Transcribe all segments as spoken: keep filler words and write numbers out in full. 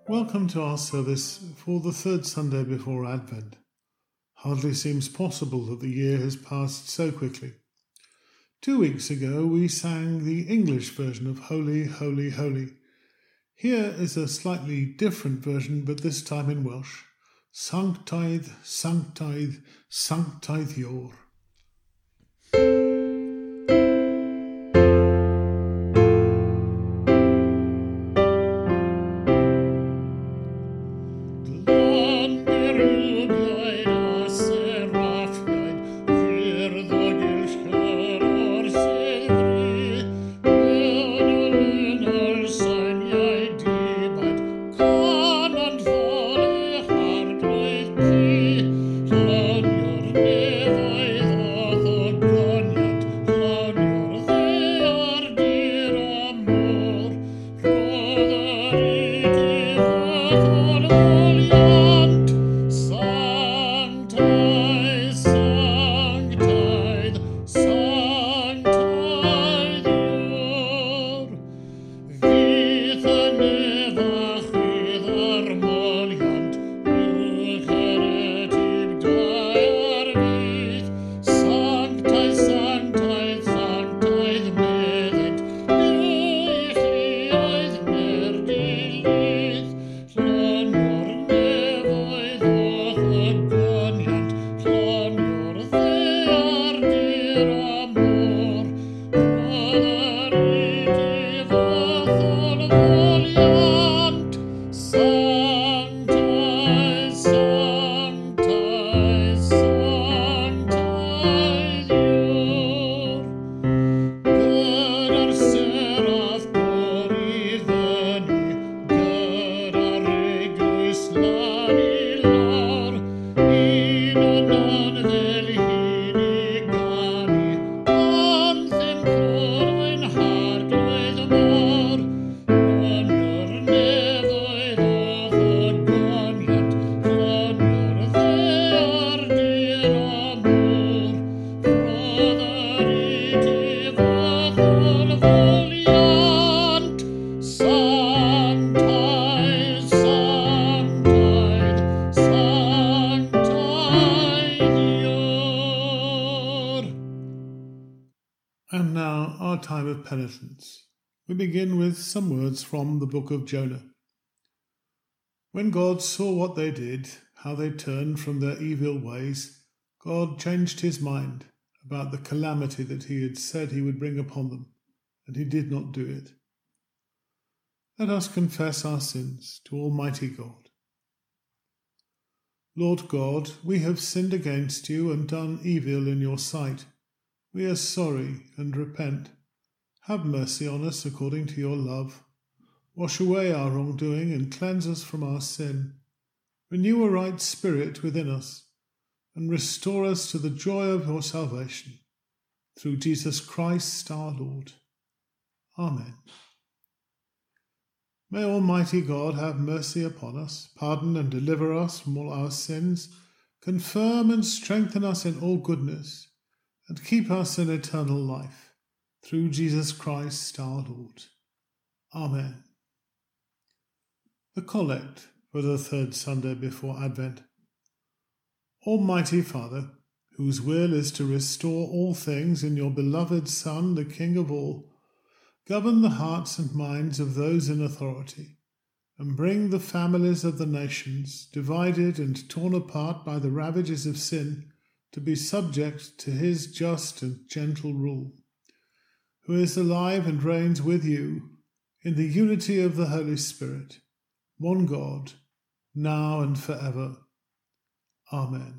Welcome to our service for the third Sunday before Advent. Hardly seems possible that the year has passed so quickly. Two weeks ago we sang the English version of Holy, Holy, Holy. Here is a slightly different version, but this time in Welsh. Sanctaidd, Sanctaidd, Sanctaithior. And now our time of penitence. We begin with some words from the book of Jonah. When God saw what they did, how they turned from their evil ways, God changed his mind about the calamity that he had said he would bring upon them, and he did not do it. Let us confess our sins to Almighty God. Lord God, we have sinned against you and done evil in your sight. We are sorry and repent. Have mercy on us according to your love. Wash away our wrongdoing and cleanse us from our sin. Renew a right spirit within us and restore us to the joy of your salvation. Through Jesus Christ our Lord. Amen. May Almighty God have mercy upon us, pardon and deliver us from all our sins, confirm and strengthen us in all goodness, and keep us in eternal life, through Jesus Christ our Lord. Amen. The Collect for the third Sunday before Advent. Almighty Father, whose will is to restore all things in your beloved Son, the King of all, govern the hearts and minds of those in authority, and bring the families of the nations, divided and torn apart by the ravages of sin, to be subject to his just and gentle rule, who is alive and reigns with you in the unity of the Holy Spirit, one God, now and forever. Amen.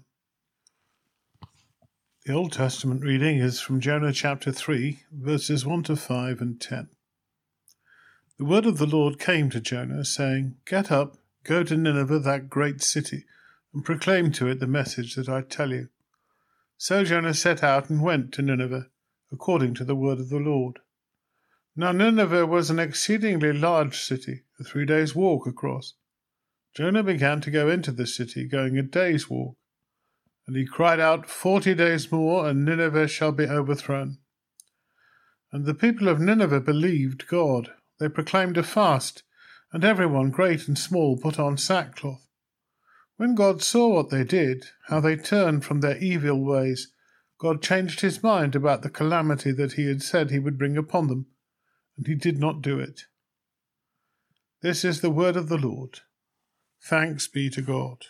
The Old Testament reading is from Jonah chapter three, verses one to five and ten. The word of the Lord came to Jonah, saying, Get up, go to Nineveh, that great city, and proclaim to it the message that I tell you. So Jonah set out and went to Nineveh, according to the word of the Lord. Now Nineveh was an exceedingly large city, a three days' walk across. Jonah began to go into the city, going a day's walk. And he cried out, Forty days more, and Nineveh shall be overthrown. And the people of Nineveh believed God. They proclaimed a fast, and everyone, great and small, put on sackcloth. When God saw what they did, how they turned from their evil ways, God changed his mind about the calamity that he had said he would bring upon them, and he did not do it. This is the word of the Lord. Thanks be to God.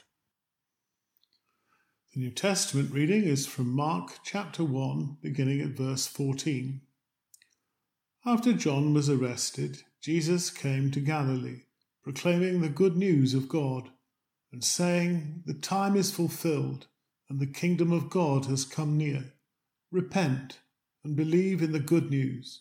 The New Testament reading is from Mark chapter one, beginning at verse fourteen. After John was arrested, Jesus came to Galilee, proclaiming the good news of God, and saying, "The time is fulfilled, and the kingdom of God has come near. Repent and believe in the good news."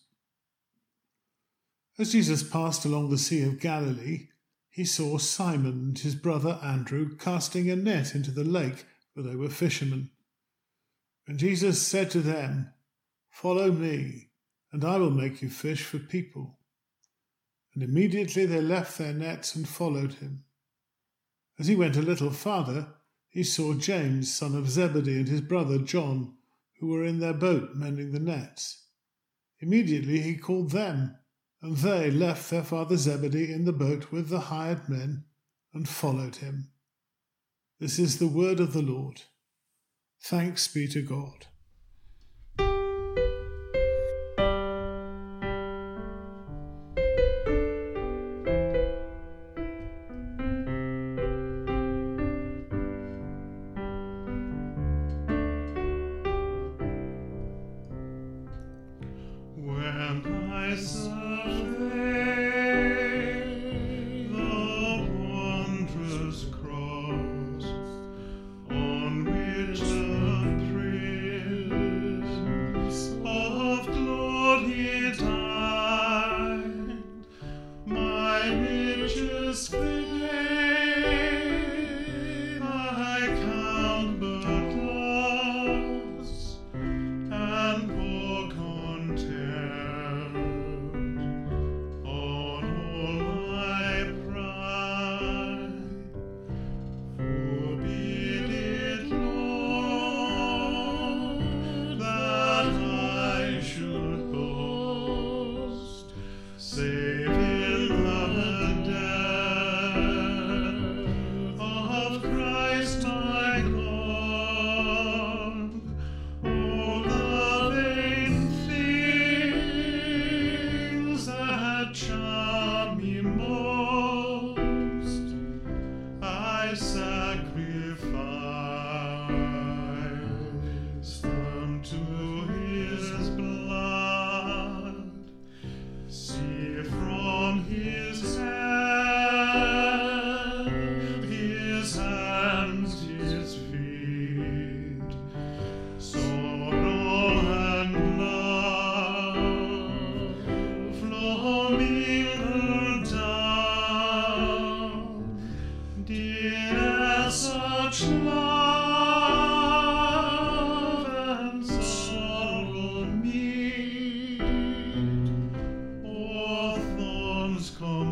As Jesus passed along the Sea of Galilee, he saw Simon and his brother Andrew casting a net into the lake, for they were fishermen. And Jesus said to them, "Follow me, and I will make you fish for people." And immediately they left their nets and followed him. As he went a little farther, he saw James, son of Zebedee, and his brother John, who were in their boat mending the nets. Immediately he called them, and they left their father Zebedee in the boat with the hired men and followed him. This is the word of the Lord. Thanks be to God. When I survey the wondrous cross on which the Prince of Glory died, my riches fade, I count but loss, and pour content on all my pride. Forbid it, Lord, that I should boast, save in the death of Christ my God. All the vain things that charm me most, I sacrifice them to his blood. See from his head, his hands, his feet, sorrow and love flow mingled down. Did such love and sorrow meet, or thorns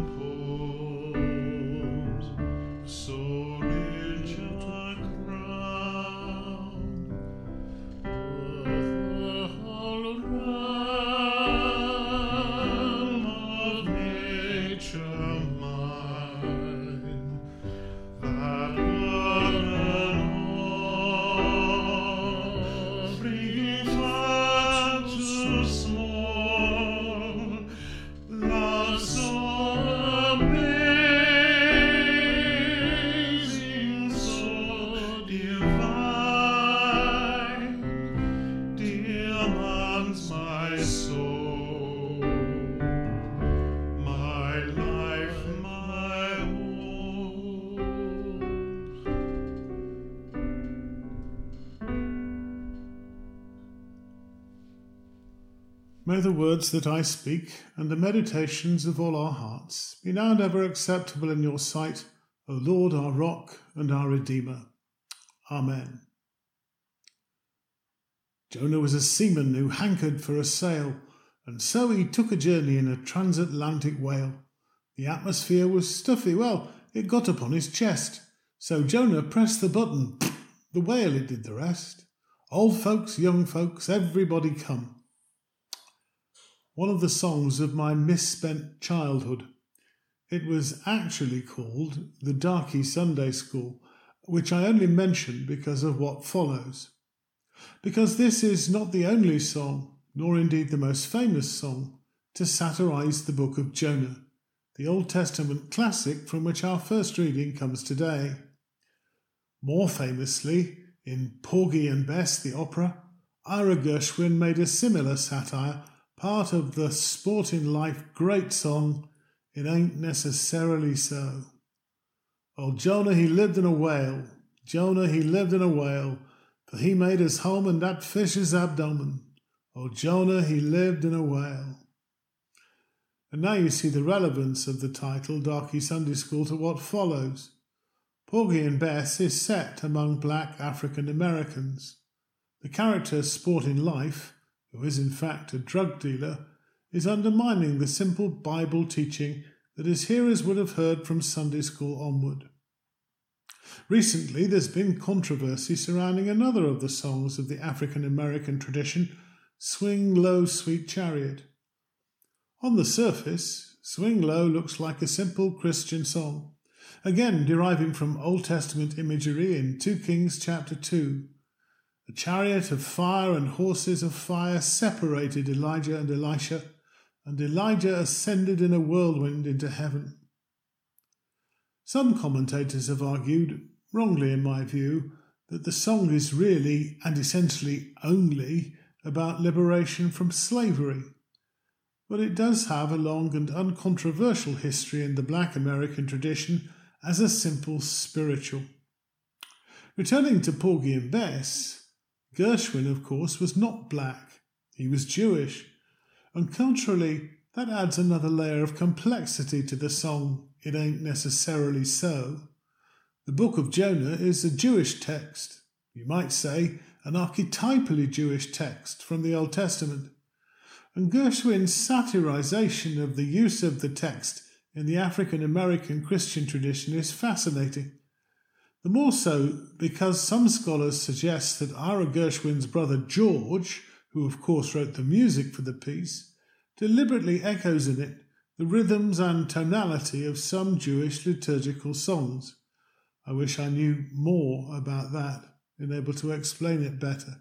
compose so rich a crown? The whole realm of nature mine, that burden offering far too small, love so amazing, so divine, demands my soul, my life, my own. May the words that I speak and the meditations of all our hearts be now and ever acceptable in your sight, O Lord, our rock and our Redeemer. Amen. Jonah was a seaman who hankered for a sail, and so he took a journey in a transatlantic whale. The atmosphere was stuffy. Well, it got upon his chest. So Jonah pressed the button. The whale, it did the rest. Old folks, young folks, everybody come. One of the songs of my misspent childhood. It was actually called the Darky Sunday School, which I only mention because of what follows. Because this is not the only song, nor indeed the most famous song, to satirize the book of Jonah, the Old Testament classic from which our first reading comes today. More famously, in Porgy and Bess, the opera, Ira Gershwin made a similar satire, part of the Sporting Life great song, It Ain't Necessarily So. Oh, Jonah, he lived in a whale, Jonah, he lived in a whale, for he made his home in that fish's abdomen. Oh, Jonah, he lived in a whale. And now you see the relevance of the title Darky Sunday School to what follows. Porgy and Bess is set among black African Americans. The character Sporting Life, who is in fact a drug dealer, is undermining the simple Bible teaching that his hearers would have heard from Sunday school onward. Recently there's been controversy surrounding another of the songs of the African American tradition, Swing Low, Sweet Chariot. On the surface, Swing Low looks like a simple Christian song, again deriving from Old Testament imagery in Second Kings chapter two. A chariot of fire and horses of fire separated Elijah and Elisha, and Elijah ascended in a whirlwind into heaven. Some commentators have argued, wrongly in my view, that the song is really and essentially only about liberation from slavery. But it does have a long and uncontroversial history in the black American tradition as a simple spiritual. Returning to Porgy and Bess, Gershwin, of course, was not black. He was Jewish, and culturally that adds another layer of complexity to the song It Ain't Necessarily So. The book of Jonah is a Jewish text, you might say an archetypally Jewish text from the Old Testament. And Gershwin's satirization of the use of the text in the African-American Christian tradition is fascinating. The more so because some scholars suggest that Ira Gershwin's brother George, who of course wrote the music for the piece, deliberately echoes in it the rhythms and tonality of some Jewish liturgical songs. I wish I knew more about that and able to explain it better.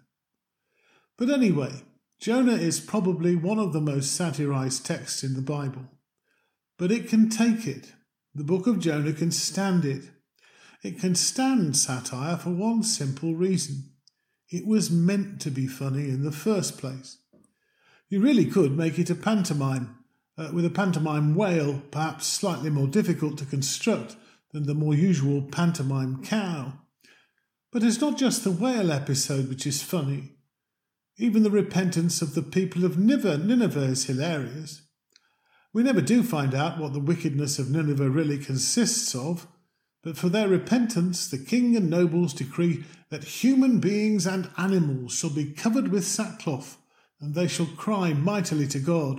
But anyway, Jonah is probably one of the most satirized texts in the Bible. But it can take it. The book of Jonah can stand it. It can stand satire for one simple reason. It was meant to be funny in the first place. You really could make it a pantomime, uh, with a pantomime whale perhaps slightly more difficult to construct than the more usual pantomime cow. But it's not just the whale episode which is funny. Even the repentance of the people of Nineveh is hilarious. We never do find out what the wickedness of Nineveh really consists of, but for their repentance the king and nobles decree that human beings and animals shall be covered with sackcloth, and they shall cry mightily to God.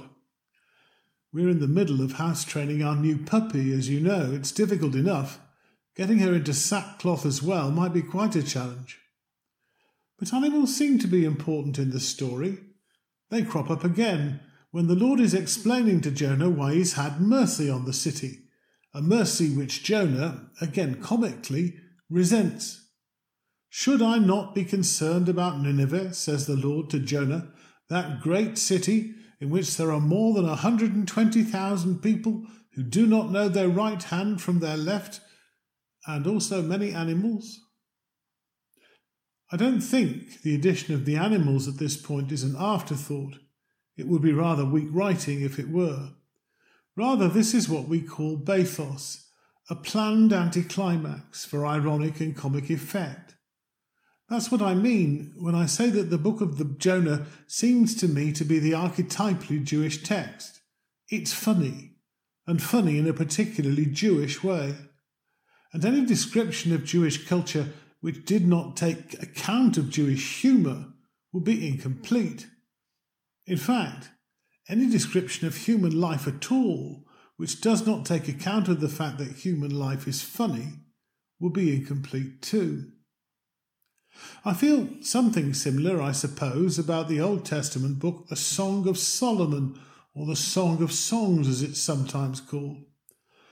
We're in the middle of house-training our new puppy, as you know. It's difficult enough. Getting her into sackcloth as well might be quite a challenge. But animals seem to be important in the story. They crop up again when the Lord is explaining to Jonah why he's had mercy on the city, a mercy which Jonah, again comically, resents. Should I not be concerned about Nineveh, says the Lord to Jonah, that great city in which there are more than one hundred twenty thousand people who do not know their right hand from their left, and also many animals? I don't think the addition of the animals at this point is an afterthought. It would be rather weak writing if it were. Rather, this is what we call bathos, a planned anticlimax for ironic and comic effect. That's what I mean when I say that the book of the Jonah seems to me to be the archetypally Jewish text. It's funny, and funny in a particularly Jewish way. And any description of Jewish culture which did not take account of Jewish humour would be incomplete. In fact, any description of human life at all which does not take account of the fact that human life is funny will be incomplete too. I feel something similar, I suppose, about the Old Testament book, the Song of Solomon, or the Song of Songs as it's sometimes called.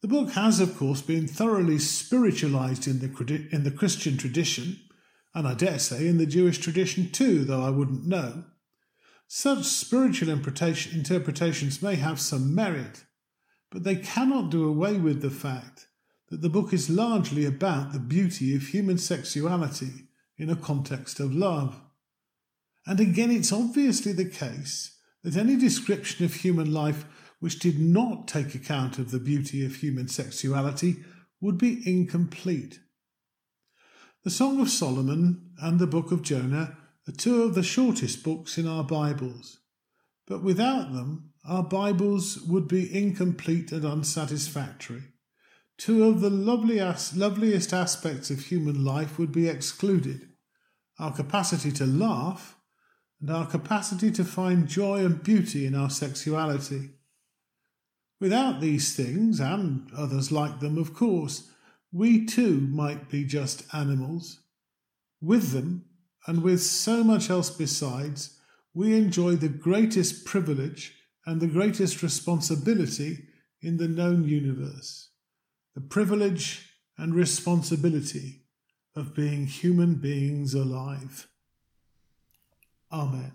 The book has, of course, been thoroughly spiritualized in the, in the Christian tradition, and I dare say in the Jewish tradition too, though I wouldn't know. Such spiritual interpretations may have some merit, but they cannot do away with the fact that the book is largely about the beauty of human sexuality in a context of love. And again, it's obviously the case that any description of human life which did not take account of the beauty of human sexuality would be incomplete. The Song of Solomon and the Book of Jonah are two of the shortest books in our Bibles, but without them, our Bibles would be incomplete and unsatisfactory. Two of the loveliest, loveliest aspects of human life would be excluded: our capacity to laugh and our capacity to find joy and beauty in our sexuality. Without these things, and others like them, of course, we too might be just animals. With them, and with so much else besides, we enjoy the greatest privilege and the greatest responsibility in the known universe: the privilege and responsibility of being human beings alive. Amen.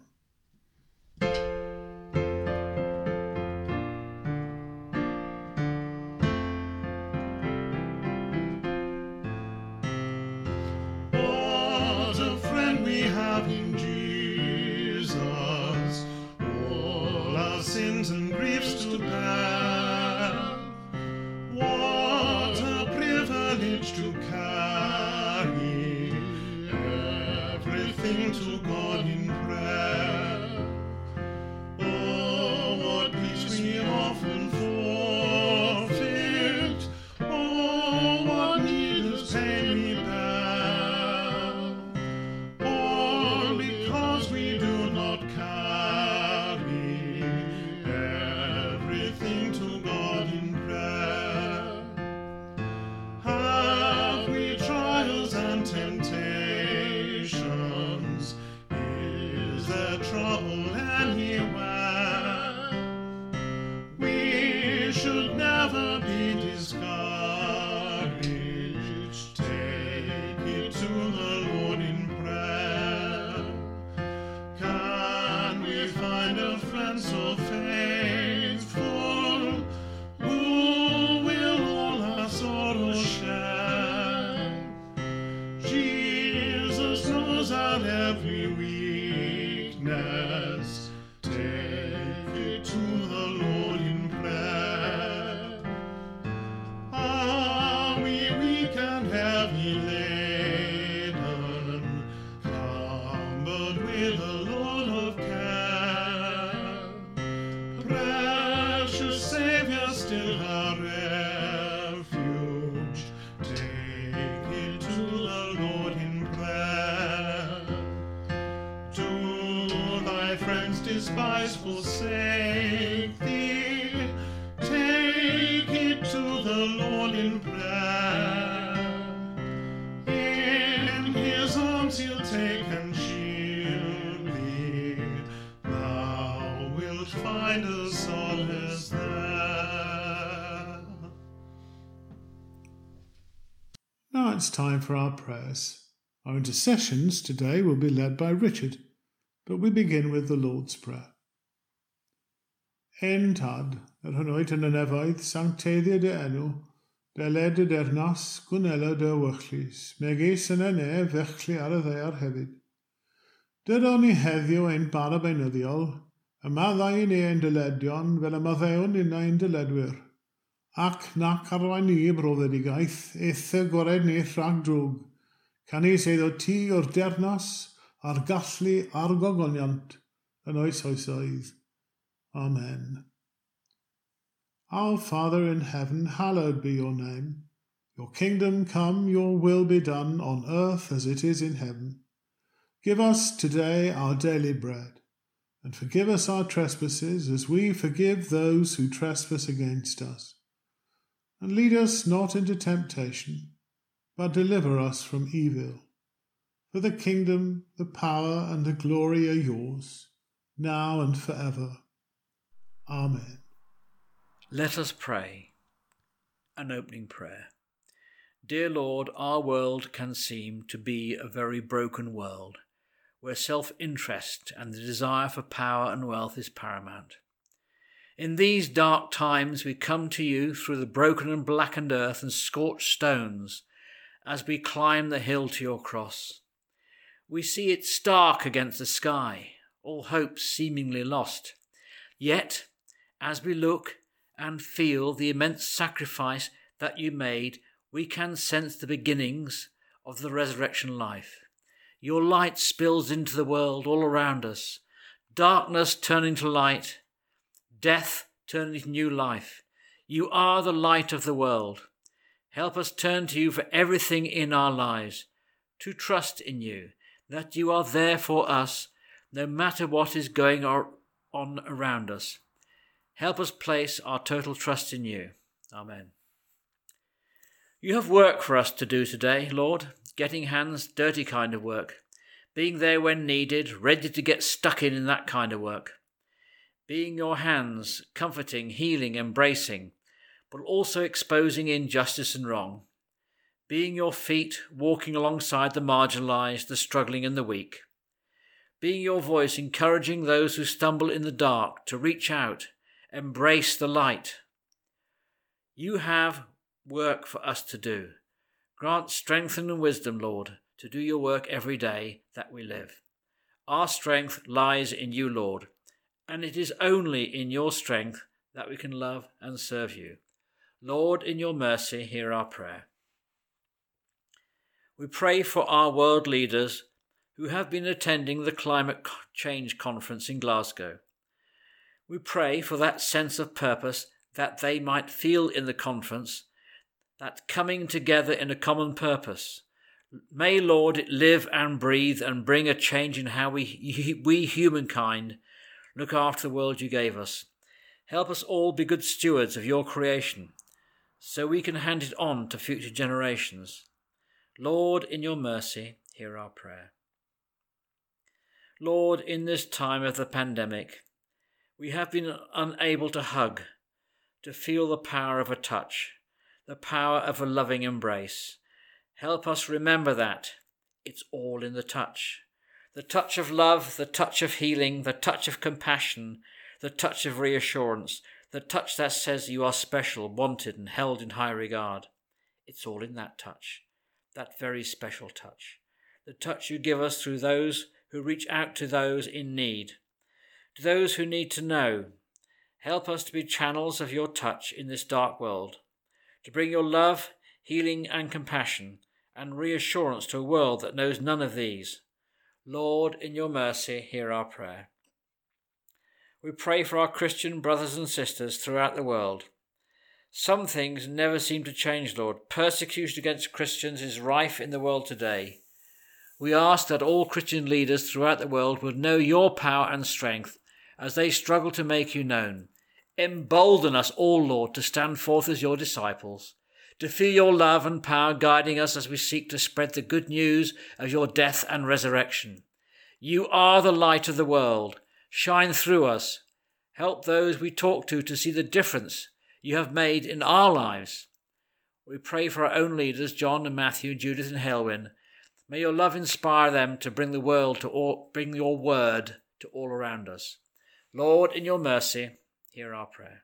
What a friend we have in Jesus, all our sins and griefs to bear. What a privilege to carry everything to God in prayer. Oh, what peace we often forfeit. Oh, what needless pain we bear. All because we do not carry everything to God in prayer. Have we trials and temptations? Is there trouble anywhere? We should never be discouraged. Take it to the Lord in prayer. Can we find a friend so faithful, who will all our sorrows share? Jesus knows our every weakness. Take it to the Lord in prayer. Are we weak and heavy laden, cumbered with a load of care? Precious Savior, still our refuge. Take it to the Lord in prayer. Do thy friends despise, forsake thee? Take it to the Lord in prayer. In his arms he'll take and shield thee. Thou wilt find a solace there. Now it's time for our prayers. Our intercessions today will be led by Richard, but we begin with the Lord's Prayer. En tad, yr hynwyd yn y nefoedd, sancteiddio dy enw, beled y dernas, gwnela dy wychlys, megis yn y ne, fechli ar y ddear hefyd. Dydon ni heddiw ein bara beunyddiol, yma ddau ni ein dyledion, fel y maddeuwn un ein dyledwyr. Ac nac arwain ni broddedigaeth, eitha gored ni rhag drwg, can i seiddo ti o'r dernas, a'r gallu a'r gogoniant, yn oes oesoedd. Amen. Our Father in heaven, hallowed be your name. Your kingdom come, your will be done, on earth as it is in heaven. Give us today our daily bread, and forgive us our trespasses as we forgive those who trespass against us. And lead us not into temptation, but deliver us from evil. For the kingdom, the power, and the glory are yours, now and forever. Amen. Let us pray. An opening prayer. Dear Lord, our world can seem to be a very broken world, where self-interest and the desire for power and wealth is paramount. In these dark times we come to you through the broken and blackened earth and scorched stones as we climb the hill to your cross. We see it stark against the sky, all hope seemingly lost. Yet, as we look and feel the immense sacrifice that you made, we can sense the beginnings of the resurrection life. Your light spills into the world all around us, darkness turning to light, death turning to new life. You are the light of the world. Help us turn to you for everything in our lives, to trust in you, that you are there for us, no matter what is going on around us. Help us place our total trust in you. Amen. You have work for us to do today, Lord, getting hands, dirty kind of work, being there when needed, ready to get stuck in in that kind of work. Being your hands, comforting, healing, embracing, but also exposing injustice and wrong. Being your feet, walking alongside the marginalized, the struggling and the weak. Being your voice, encouraging those who stumble in the dark to reach out, embrace the light. You have work for us to do. Grant strength and wisdom, Lord, to do your work every day that we live. Our strength lies in you, Lord, and it is only in your strength that we can love and serve you. Lord, in your mercy, hear our prayer. We pray for our world leaders who have been attending the climate change conference in Glasgow. We pray for that sense of purpose that they might feel in the conference, that coming together in a common purpose. May, Lord, it live and breathe and bring a change in how we, we humankind, look after the world you gave us. Help us all be good stewards of your creation, so we can hand it on to future generations. Lord, in your mercy, hear our prayer. Lord, in this time of the pandemic, we have been unable to hug, to feel the power of a touch, the power of a loving embrace. Help us remember that it's all in the touch. The touch of love, the touch of healing, the touch of compassion, the touch of reassurance, the touch that says you are special, wanted and held in high regard. It's all in that touch, that very special touch. The touch you give us through those who reach out to those in need, to those who need to know. Help us to be channels of your touch in this dark world, to bring your love, healing and compassion and reassurance to a world that knows none of these. Lord, in your mercy, hear our prayer. We pray for our Christian brothers and sisters throughout the world. Some things never seem to change, Lord. Persecution against Christians is rife in the world today. We ask that all Christian leaders throughout the world would know your power and strength as they struggle to make you known. Embolden us all, Lord, to stand forth as your disciples, to feel your love and power guiding us as we seek to spread the good news of your death and resurrection. You are the light of the world. Shine through us. Help those we talk to to see the difference you have made in our lives. We pray for our own leaders, John and Matthew, Judith and Helwyn. May your love inspire them to bring the world to all, bring your word to all around us. Lord, in your mercy, hear our prayer.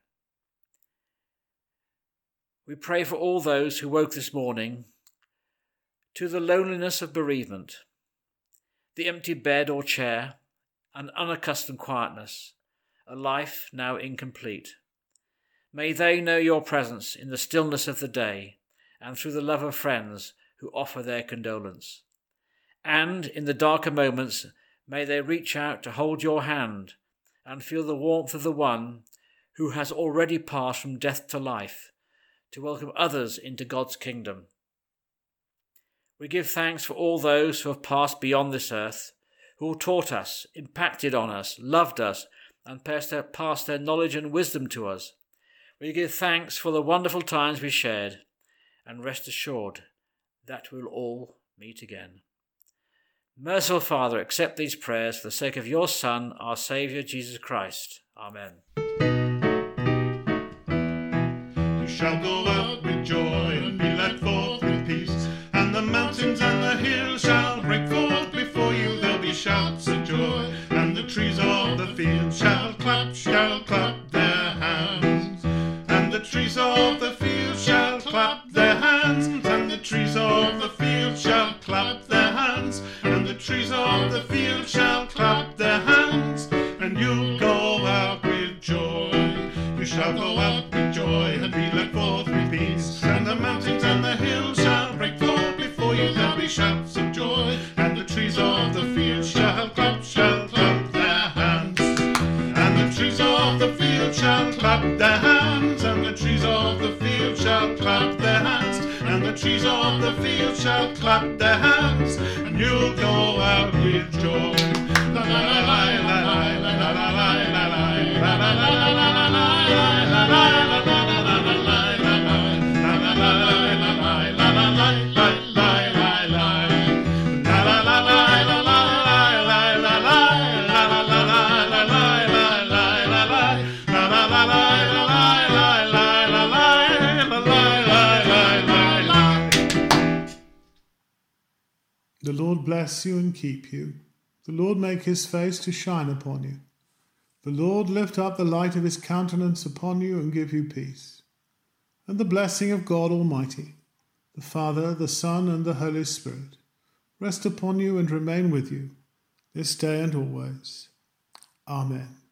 We pray for all those who woke this morning to the loneliness of bereavement, the empty bed or chair, an unaccustomed quietness, a life now incomplete. May they know your presence in the stillness of the day and through the love of friends who offer their condolence. And in the darker moments, may they reach out to hold your hand and feel the warmth of the one who has already passed from death to life, to welcome others into God's kingdom. We give thanks for all those who have passed beyond this earth, who taught us, impacted on us, loved us, and passed their, passed their knowledge and wisdom to us. We give thanks for the wonderful times we shared, and rest assured that we'll all meet again. Merciful Father, accept these prayers for the sake of your Son, our Saviour, Jesus Christ. Amen. You shall go out with joy and be led forth with peace. And the mountains and the hills shall break forth before you. There'll be shouts of joy, and the trees of the field shall clap, shall clap their hands. And the trees of the field shall clap their hands. And the trees of the field shall clap their hands. And the trees of the field shall clap their hands. And you'll go out with joy. You shall go out with joy and be led forth with peace. And the mountains and the hills shall break forth before you. There'll be shouts of joy, and the trees of the field shall clap, shall clap their hands. And the trees of the field shall clap their hands. And the trees of the field shall clap their hands. And the trees of the field shall clap their hands. And you'll go out with joy. La la la la la la la la la la la la la la. The Lord bless you and keep you. The Lord make his face to shine upon you. The Lord lift up the light of his countenance upon you and give you peace. And the blessing of God Almighty, the Father, the Son, and the Holy Spirit, rest upon you and remain with you, this day and always. Amen.